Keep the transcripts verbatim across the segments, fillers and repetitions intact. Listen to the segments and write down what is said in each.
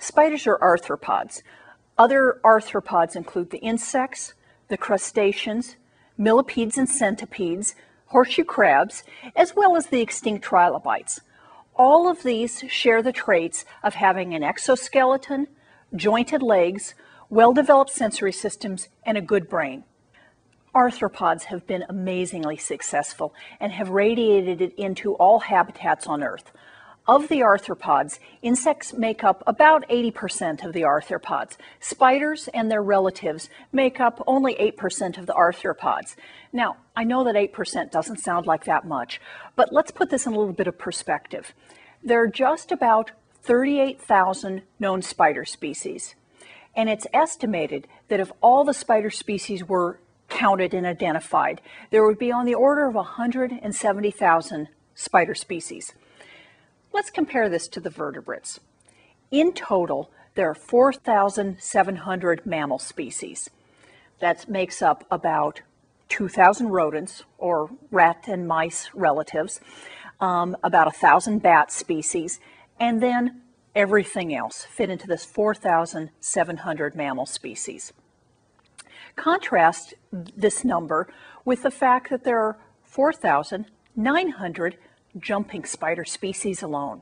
Spiders are arthropods. Other arthropods include the insects, the crustaceans, millipedes and centipedes, horseshoe crabs, as well as the extinct trilobites. All of these share the traits of having an exoskeleton, jointed legs, well-developed sensory systems, and a good brain. Arthropods have been amazingly successful and have radiated it into all habitats on Earth. Of the arthropods, insects make up about eighty percent of the arthropods. Spiders and their relatives make up only eight percent of the arthropods. Now, I know that eight percent doesn't sound like that much, but let's put this in a little bit of perspective. There are just about thirty-eight thousand known spider species, and it's estimated that if all the spider species were counted and identified, there would be on the order of one hundred seventy thousand spider species. Let's compare this to the vertebrates. In total, there are four thousand seven hundred mammal species. That makes up about two thousand rodents, or rat and mice relatives, um, about one thousand bat species, and then everything else fit into this four thousand seven hundred mammal species. Contrast this number with the fact that there are four thousand nine hundred jumping spider species alone.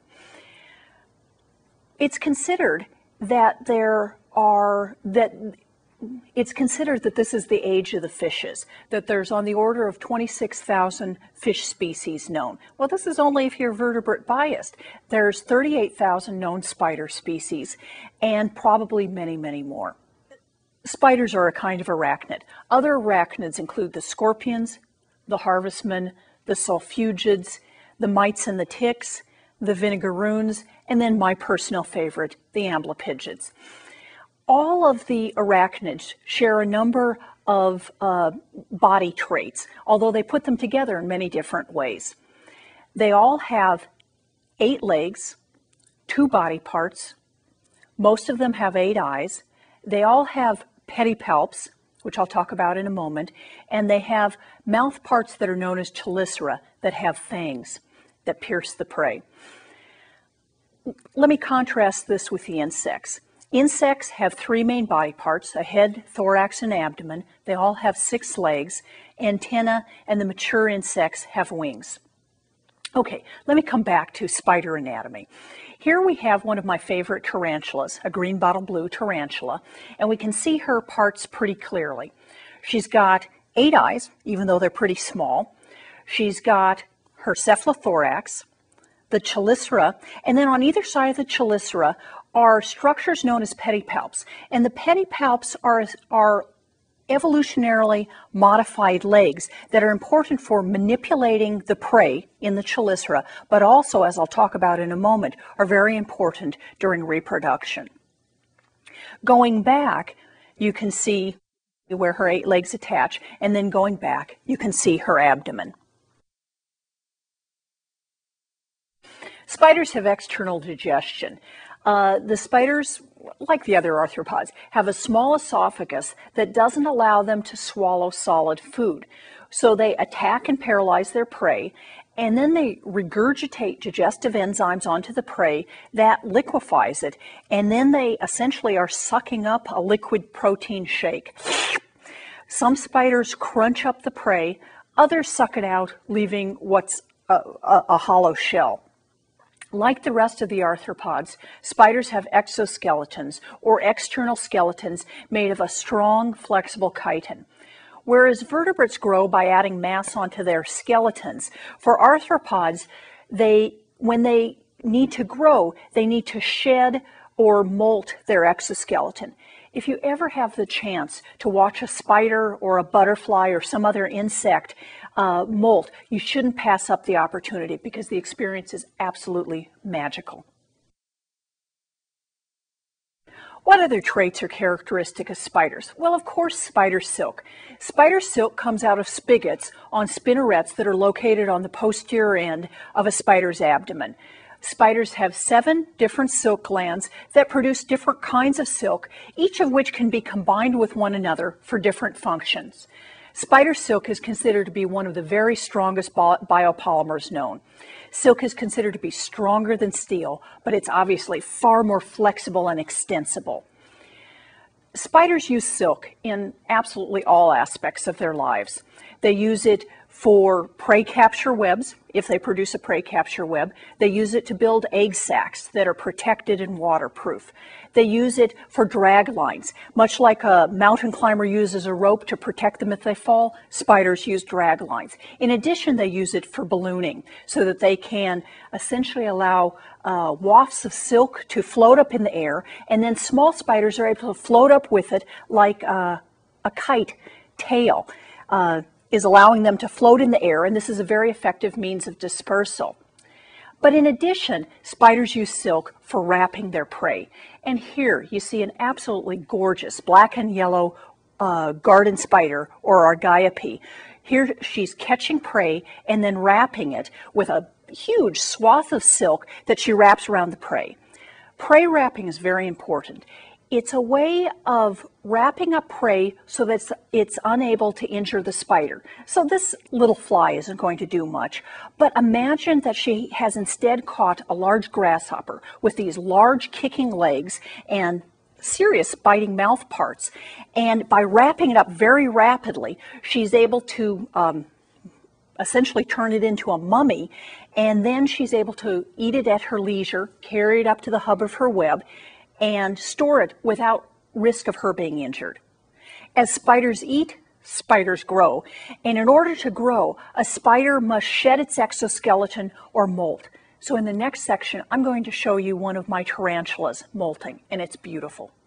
It's considered that there are, that it's considered that this is the age of the fishes, that there's on the order of twenty-six thousand fish species known. Well, this is only if you're vertebrate biased. There's thirty-eight thousand known spider species and probably many, many more. Spiders are a kind of arachnid. Other arachnids include the scorpions, the harvestmen, the sulfugids, the mites and the ticks, the vinegaroons, and then my personal favorite, the amblypygids. All of the arachnids share a number of uh, body traits, although they put them together in many different ways. They all have eight legs, two body parts. Most of them have eight eyes. They all have pedipalps, which I'll talk about in a moment, and they have mouth parts that are known as chelicera that have fangs that pierce the prey. Let me contrast this with the insects. Insects have three main body parts, a head, thorax, and abdomen. They all have six legs, antennae, and the mature insects have wings. Okay, let me come back to spider anatomy. Here we have one of my favorite tarantulas, a green bottle blue tarantula, and we can see her parts pretty clearly. She's got eight eyes, even though they're pretty small. She's got her cephalothorax, the chelicera, and then on either side of the chelicera are structures known as pedipalps. And the pedipalps are, are evolutionarily modified legs that are important for manipulating the prey in the chelicera, but also, as I'll talk about in a moment, are very important during reproduction. Going back, you can see where her eight legs attach, and then going back, you can see her abdomen. Spiders have external digestion. Uh, the spiders, like the other arthropods, have a small esophagus that doesn't allow them to swallow solid food. So they attack and paralyze their prey, and then they regurgitate digestive enzymes onto the prey that liquefies it, and then they essentially are sucking up a liquid protein shake. Some spiders crunch up the prey, others suck it out, leaving what's a, a, a hollow shell. Like the rest of the arthropods, spiders have exoskeletons, or external skeletons, made of a strong, flexible chitin. Whereas vertebrates grow by adding mass onto their skeletons, for arthropods, they, when they need to grow, they need to shed or molt their exoskeleton. If you ever have the chance to watch a spider or a butterfly or some other insect uh, molt, you shouldn't pass up the opportunity because the experience is absolutely magical. What other traits are characteristic of spiders? Well, of course, spider silk. Spider silk comes out of spigots on spinnerets that are located on the posterior end of a spider's abdomen. Spiders have seven different silk glands that produce different kinds of silk, each of which can be combined with one another for different functions. Spider silk is considered to be one of the very strongest biopolymers known. Silk is considered to be stronger than steel, but it's obviously far more flexible and extensible. Spiders use silk in absolutely all aspects of their lives. They use it for prey capture webs, if they produce a prey capture web. They use it to build egg sacs that are protected and waterproof. They use it for drag lines. Much like a mountain climber uses a rope to protect them if they fall, spiders use drag lines. In addition, they use it for ballooning so that they can essentially allow uh, wafts of silk to float up in the air, and then small spiders are able to float up with it like uh, a kite tail. Uh, is allowing them to float in the air, and this is a very effective means of dispersal. But in addition, spiders use silk for wrapping their prey. And here you see an absolutely gorgeous black and yellow uh, garden spider, or Argiope. Here she's catching prey and then wrapping it with a huge swath of silk that she wraps around the prey. Prey wrapping is very important. It's a way of wrapping up prey so that it's, it's unable to injure the spider. So this little fly isn't going to do much. But imagine that she has instead caught a large grasshopper with these large kicking legs and serious biting mouth parts. And by wrapping it up very rapidly, she's able to um, essentially turn it into a mummy, and then she's able to eat it at her leisure, carry it up to the hub of her web, and store it without risk of her being injured. As spiders eat, spiders grow. And in order to grow, a spider must shed its exoskeleton or molt. So in the next section, I'm going to show you one of my tarantulas molting, and it's beautiful.